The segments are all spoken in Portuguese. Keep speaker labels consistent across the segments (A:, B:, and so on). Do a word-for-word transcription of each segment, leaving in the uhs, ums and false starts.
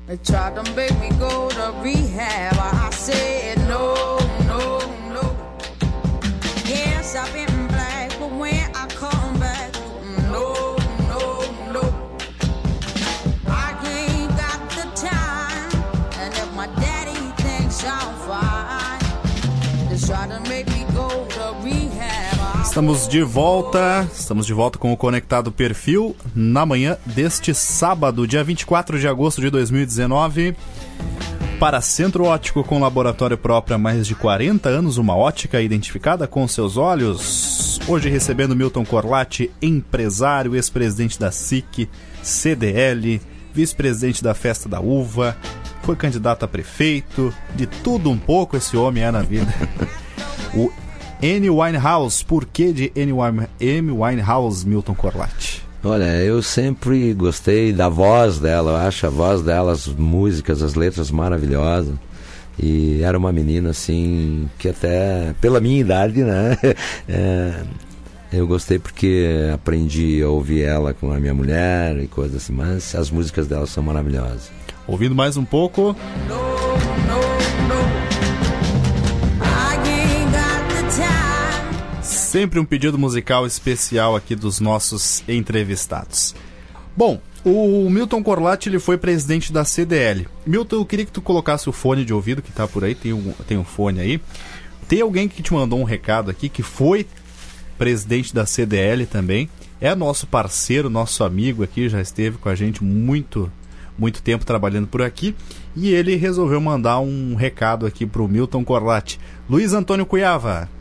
A: They tried to make me go to rehab. I said no, no, no. Yes, I've been black, but when I come back, no, no, no. I ain't got the time, and if my daddy thinks I'm fine, they try to make me go to rehab.
B: Estamos de volta, estamos de volta com o Conectado Perfil na manhã deste sábado, dia vinte e quatro de agosto de dois mil e dezenove. Para Centro Óptico com laboratório próprio há mais de quarenta anos, uma ótica identificada com seus olhos. Hoje recebendo Milton Corlatti, empresário, ex-presidente da S I C, C D L, vice-presidente da Festa da Uva, foi candidato a prefeito, de tudo um pouco esse homem é na vida. O Amy Winehouse, por que de Amy Winehouse, Milton Corlatti?
C: Olha, eu sempre gostei da voz dela, eu acho a voz dela, as músicas, as letras maravilhosas. E era uma menina assim, que até pela minha idade, né, é, eu gostei porque aprendi a ouvir ela com a minha mulher e coisas assim, mas as músicas dela são maravilhosas.
B: Ouvindo mais um pouco... Sempre um pedido musical especial aqui dos nossos entrevistados. Bom, o Milton Corlatti, ele foi presidente da C D L. Milton, eu queria que tu colocasse o fone de ouvido que tá por aí, tem um, tem um fone aí. Tem alguém que te mandou um recado aqui, que foi presidente da C D L também. É nosso parceiro, nosso amigo aqui, já esteve com a gente muito, muito tempo trabalhando por aqui. E ele resolveu mandar um recado aqui pro Milton Corlatti. Luiz Antônio Cuiava.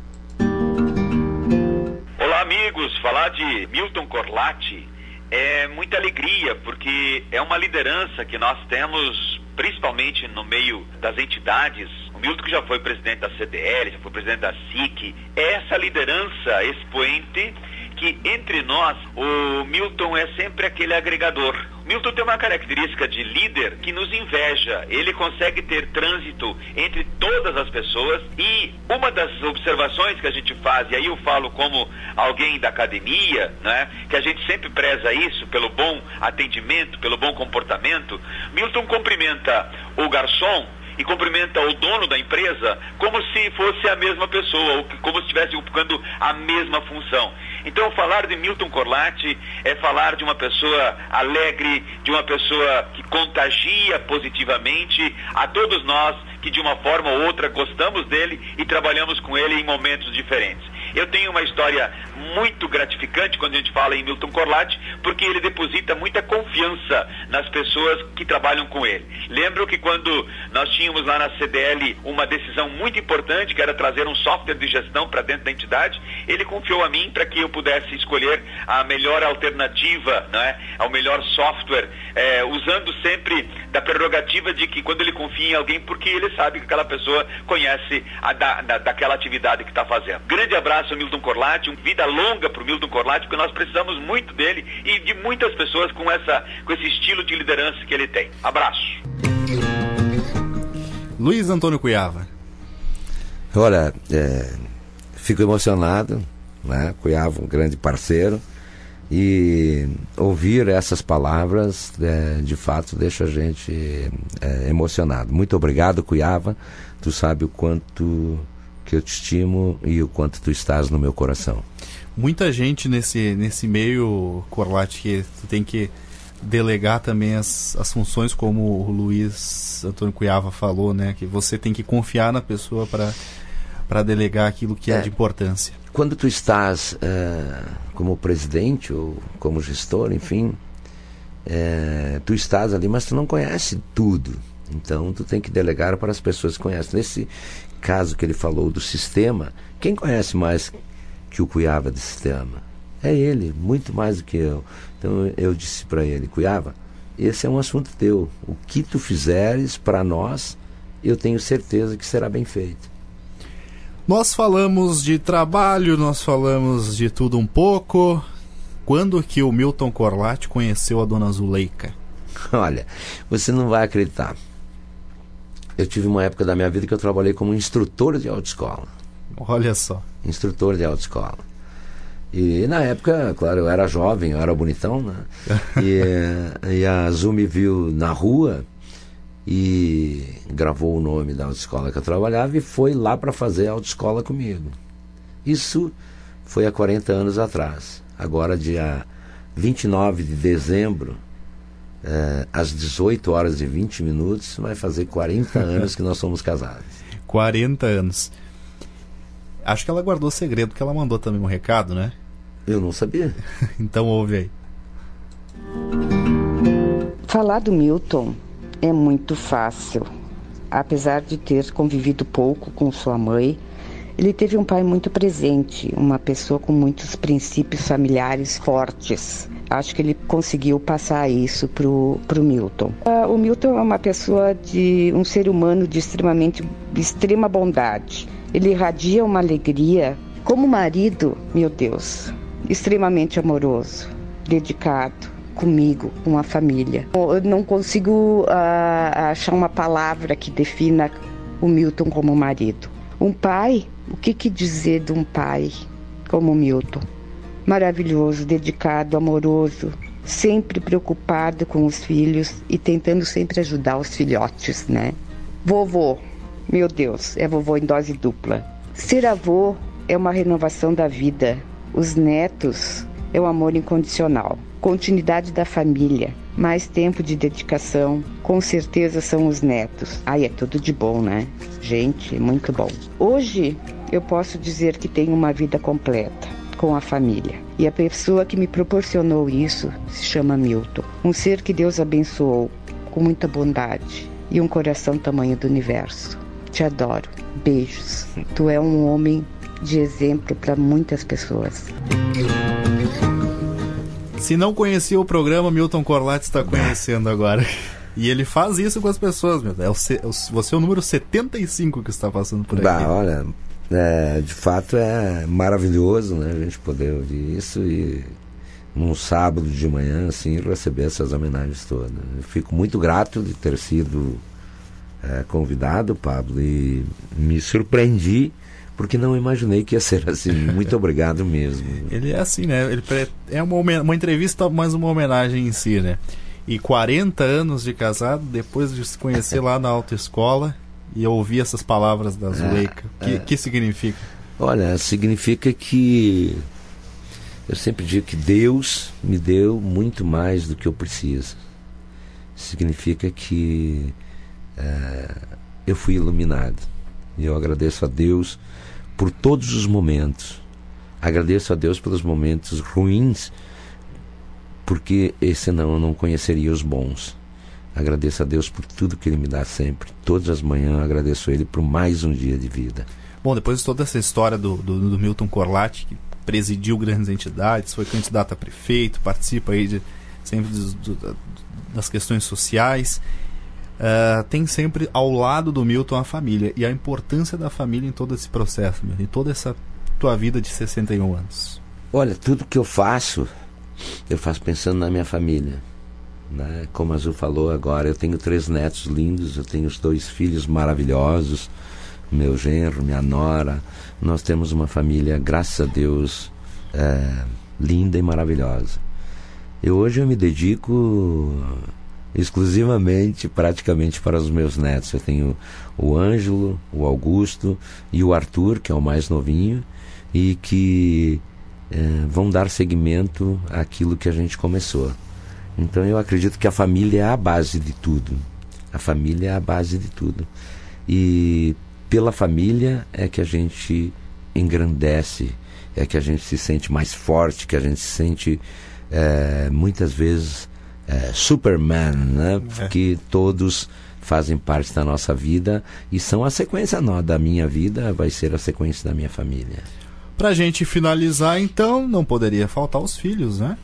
D: Amigos, falar de Milton Corlatti é muita alegria, porque é uma liderança que nós temos, principalmente no meio das entidades. O Milton, que já foi presidente da C D L, já foi presidente da S I C, é essa liderança expoente que entre nós, o Milton é sempre aquele agregador. O Milton tem uma característica de líder que nos inveja. Ele consegue ter trânsito entre todas as pessoas, e uma das observações que a gente faz, e aí eu falo como alguém da academia, né, que a gente sempre preza isso, pelo bom atendimento, pelo bom comportamento. Milton cumprimenta o garçom e cumprimenta o dono da empresa como se fosse a mesma pessoa, ou como se estivesse ocupando a mesma função. Então, falar de Milton Corlatti é falar de uma pessoa alegre, de uma pessoa que contagia positivamente a todos nós que de uma forma ou outra gostamos dele e trabalhamos com ele em momentos diferentes. Eu tenho uma história muito gratificante quando a gente fala em Milton Corlatti, porque ele deposita muita confiança nas pessoas que trabalham com ele. Lembro que quando nós tínhamos lá na C D L uma decisão muito importante, que era trazer um software de gestão para dentro da entidade, ele confiou a mim para que eu pudesse escolher a melhor alternativa, né, ao melhor software, é, usando sempre da prerrogativa de que quando ele confia em alguém, porque ele sabe que aquela pessoa conhece a da, da, daquela atividade que está fazendo. Grande abraço, Milton Corlatti, uma vida longa para o Milton Corlatti, porque nós precisamos muito dele e de muitas pessoas com, essa, com esse estilo de liderança que ele tem. Abraço.
B: Luiz Antônio Cuiava.
C: Olha, é, fico emocionado, né? Cuiava, um grande parceiro, e ouvir essas palavras é, de fato deixa a gente é, emocionado. Muito obrigado, Cuiava, tu sabe o quanto que eu te estimo e o quanto tu estás no meu coração.
B: Muita gente nesse, nesse meio, Corlatti, que tu tem que delegar também as, as funções, como o Luiz Antônio Cuiava falou, né? Que você tem que confiar na pessoa para para delegar aquilo que é, é de importância. Quando tu estás uh, como presidente ou como gestor, enfim, uh, tu estás ali, mas tu não conhece tudo. Então tu tem que delegar para as pessoas que conhecem. Nesse caso que ele falou do sistema, quem conhece mais que o Cuiava de sistema? É ele, muito mais do que eu. Então eu disse para ele: Cuiava, esse é um assunto teu. O que tu fizeres para nós, eu tenho certeza que será bem feito. Nós falamos de trabalho, nós falamos de tudo um pouco. Quando que o Milton Corlatti conheceu a dona Zuleika? Olha, você não vai acreditar. Eu tive uma época da minha vida que eu trabalhei como instrutor de autoescola. Olha só. Instrutor de autoescola. E na época, claro, eu era jovem, eu era bonitão, né? e, e a Zu me viu na rua
C: e gravou o nome da autoescola que eu trabalhava e foi lá para fazer a autoescola comigo. Isso foi há quarenta anos atrás. Agora, dia vinte e nove de dezembro, é, às dezoito horas e vinte minutos, vai fazer quarenta anos que nós somos casados.
B: quarenta anos. Acho que ela guardou segredo, porque ela mandou também um recado, né?
C: Eu não sabia.
B: Então ouve aí.
E: Falar do Milton é muito fácil. Apesar de ter convivido pouco com sua mãe, ele teve um pai muito presente, uma pessoa com muitos princípios familiares fortes. Acho que ele conseguiu passar isso pro, pro Milton. Uh, o Milton é uma pessoa de um ser humano de extremamente de extrema bondade. Ele irradia uma alegria. Como marido, meu Deus, extremamente amoroso, dedicado comigo, com a família. Eu não consigo uh, achar uma palavra que defina o Milton como marido. Um pai, o que, que dizer de um pai como o Milton? Maravilhoso, dedicado, amoroso, sempre preocupado com os filhos e tentando sempre ajudar os filhotes, né? Vovô, meu Deus, é vovô em dose dupla. Ser avô é uma renovação da vida. Os netos é o amor incondicional. Continuidade da família, mais tempo de dedicação, com certeza são os netos. Ai, é tudo de bom, né? Gente, muito bom. Hoje eu posso dizer que tenho uma vida completa com a família. E a pessoa que me proporcionou isso se chama Milton. Um ser que Deus abençoou com muita bondade e um coração tamanho do universo. Te adoro. Beijos. Tu é um homem de exemplo para muitas pessoas.
B: Se não conhecia o programa, Milton Corlatti está conhecendo agora. E ele faz isso com as pessoas, meu. É o, você é o número setenta e cinco que está passando por aqui.
C: Bah, olha, é, de fato é maravilhoso, né, a gente poder ouvir isso e num sábado de manhã, assim, receber essas homenagens todas. Eu fico muito grato de ter sido é, convidado, Pablo, e me surpreendi porque não imaginei que ia ser assim. Muito obrigado mesmo.
B: Ele é assim, né? Ele é uma, uma entrevista, mas uma homenagem em si, né? E quarenta anos de casado, depois de se conhecer lá na autoescola e ouvir essas palavras da Zuleika. O que, é. que significa?
C: Olha, significa que eu sempre digo que Deus me deu muito mais do que eu preciso. Significa que é, eu fui iluminado. E eu agradeço a Deus por todos os momentos. Agradeço a Deus pelos momentos ruins, porque senão eu não conheceria os bons. Agradeço a Deus por tudo que Ele me dá sempre. Todas as manhãs eu agradeço a Ele por mais um dia de vida.
B: Bom, depois de toda essa história do, do, do Milton Corlatti, que presidiu grandes entidades, foi candidato a prefeito, participa aí de, sempre dos, do, das questões sociais. Uh, tem sempre ao lado do Milton a família e a importância da família em todo esse processo, em toda essa tua vida de sessenta e um anos.
C: Olha, tudo que eu faço, eu faço pensando na minha família, né? Como a Azul falou agora, eu tenho três netos lindos, eu tenho os dois filhos maravilhosos, meu genro, minha nora. Nós temos uma família, graças a Deus, é, linda e maravilhosa. E hoje eu me dedico exclusivamente, praticamente, para os meus netos. Eu tenho o Ângelo, o Augusto e o Arthur, que é o mais novinho, e que é, vão dar seguimento àquilo que a gente começou. Então eu acredito que a família é a base de tudo. A família é a base de tudo. E pela família é que a gente engrandece, é que a gente se sente mais forte, que a gente se sente é, muitas vezes É, Superman, né? Porque é. todos fazem parte da nossa vida e são a sequência não, da minha vida, vai ser a sequência da minha família.
B: Pra gente finalizar, então, não poderia faltar os filhos, né?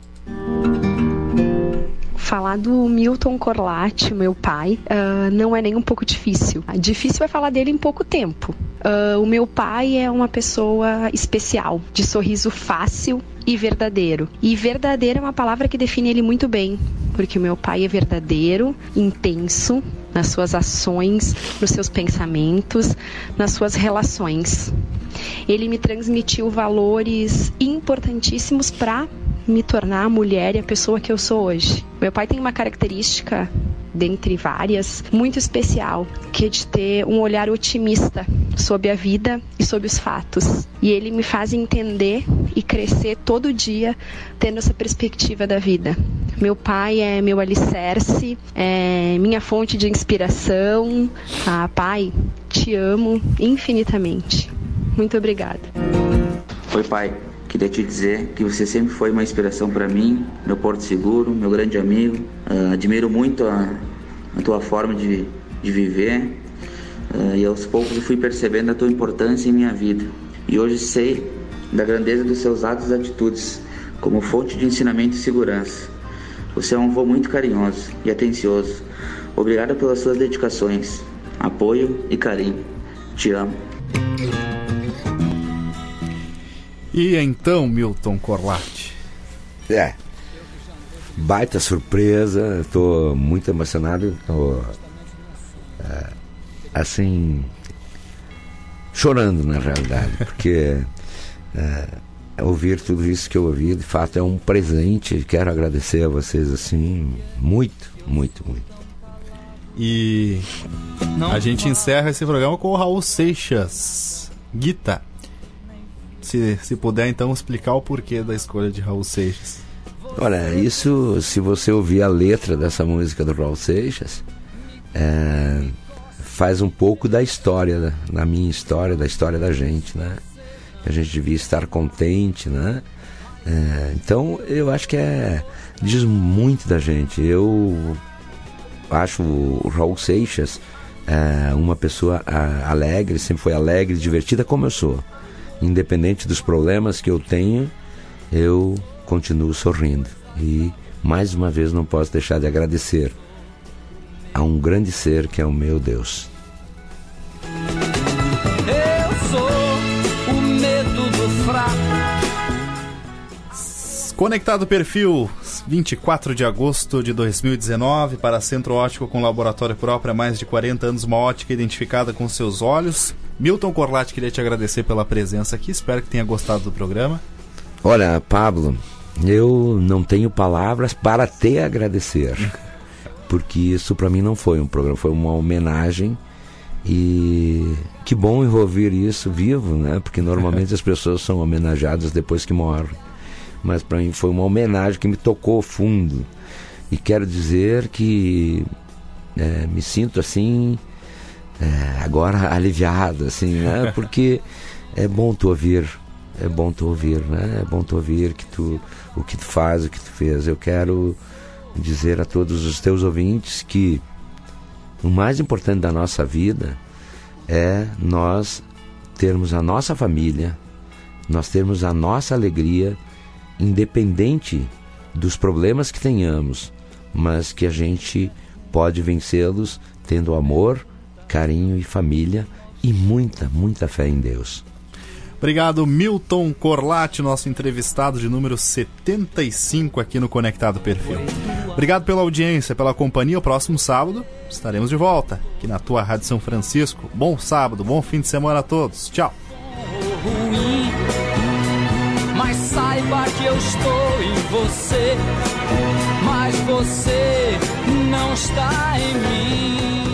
F: Falar do Milton Corlatti, meu pai, uh, não é nem um pouco difícil. Difícil é falar dele em pouco tempo. Uh, o meu pai é uma pessoa especial, de sorriso fácil e verdadeiro. E verdadeiro é uma palavra que define ele muito bem, porque o meu pai é verdadeiro, intenso nas suas ações, nos seus pensamentos, nas suas relações. Ele me transmitiu valores importantíssimos para me tornar a mulher e a pessoa que eu sou hoje. Meu pai tem uma característica dentre várias, muito especial, que é de ter um olhar otimista sobre a vida e sobre os fatos. E ele me faz entender e crescer todo dia tendo essa perspectiva da vida. Meu pai é meu alicerce, é minha fonte de inspiração. Ah, pai, te amo infinitamente. Muito obrigada.
G: Oi, pai. Queria te dizer que você sempre foi uma inspiração para mim, meu porto seguro, meu grande amigo. Uh, admiro muito a, a tua forma de, de viver uh, e aos poucos eu fui percebendo a tua importância em minha vida. E hoje sei da grandeza dos seus atos e atitudes como fonte de ensinamento e segurança. Você é um avô muito carinhoso e atencioso. Obrigada pelas suas dedicações, apoio e carinho. Te amo.
B: E então, Milton Corlatti?
C: É, baita surpresa, estou muito emocionado, tô, é, assim, chorando na realidade, porque é, ouvir tudo isso que eu ouvi, de fato é um presente. Quero agradecer a vocês, assim, muito, muito, muito.
B: E a gente encerra esse programa com o Raul Seixas, Guita. Se, se puder, então, explicar o porquê da escolha de Raul Seixas.
C: Olha, isso, se você ouvir a letra dessa música do Raul Seixas, é, faz um pouco da história, da minha história, da história da gente, né? A gente devia estar contente, né? É, então, eu acho que é, diz muito da gente. Eu acho o Raul Seixas é, uma pessoa a, alegre, sempre foi alegre, divertida, como eu sou. Independente dos problemas que eu tenho, eu continuo sorrindo. E, mais uma vez, não posso deixar de agradecer a um grande ser que é o meu Deus.
H: Eu sou o medo do fraco.
B: Conectado Perfil, vinte e quatro de agosto de dois mil e dezenove, para Centro Óptico com laboratório próprio há mais de quarenta anos, uma ótica identificada com seus olhos. Milton Corlatti, queria te agradecer pela presença aqui, espero que tenha gostado do programa.
C: Olha, Pablo, eu não tenho palavras para te agradecer, porque isso para mim não foi um programa, foi uma homenagem. E que bom eu ouvir isso vivo, né? Porque normalmente as pessoas são homenageadas depois que morrem. Mas para mim foi uma homenagem que me tocou fundo. E quero dizer que é, me sinto assim, é, agora aliviado, assim, né? Porque é bom tu ouvir, é bom tu ouvir, né? É bom tu ouvir que tu, o que tu faz, o que tu fez. Eu quero dizer a todos os teus ouvintes que o mais importante da nossa vida é nós termos a nossa família, nós termos a nossa alegria, independente dos problemas que tenhamos, mas que a gente pode vencê-los tendo amor, carinho e família e muita, muita fé em Deus.
B: Obrigado, Milton Corlatti, nosso entrevistado de número setenta e cinco aqui no Conectado Perfil. Obrigado pela audiência, pela companhia. O próximo sábado estaremos de volta aqui na tua Rádio São Francisco. Bom sábado, bom fim de semana a todos. Tchau.
H: Mas saiba que eu estou em você, mas você não está em mim.